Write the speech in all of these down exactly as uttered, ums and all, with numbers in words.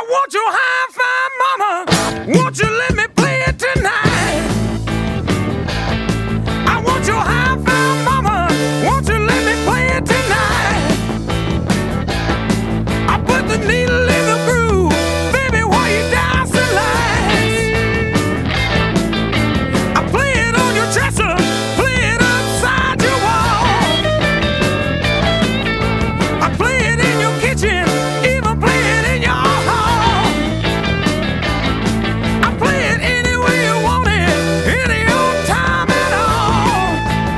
I want your hi-fi mama. Won't you let me play it tonight? I want your hi-fi mama. Won't you let me play it tonight? I put the needle in the groove, baby, while you dance the lights. I play it on your dresser, play it upside your wall. I play it in your kitchen, even play it in your hall. I play it any way you want it, any old time at all.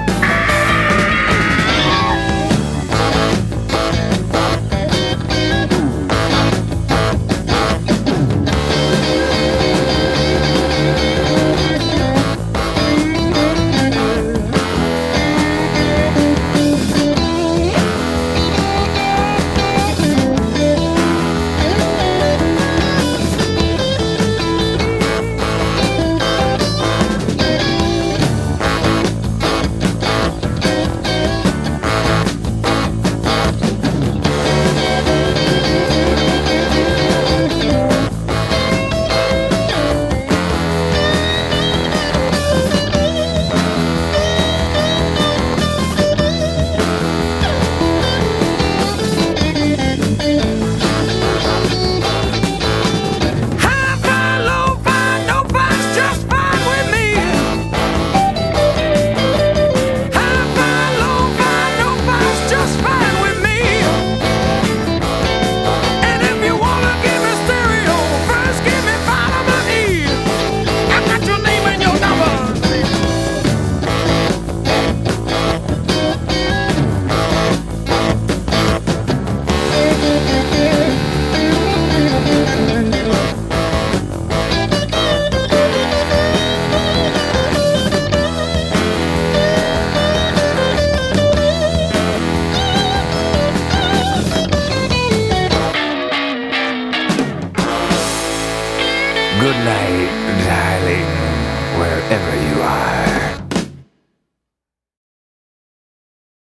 Hi-fi, lo-fi, no-fi's just fine with me. Hi-fi, lo-fi, no-fi's just fine with me. And if you wanna give me stereo, first give me vitamin E. I got your name and your number. Good night, darling, wherever you are.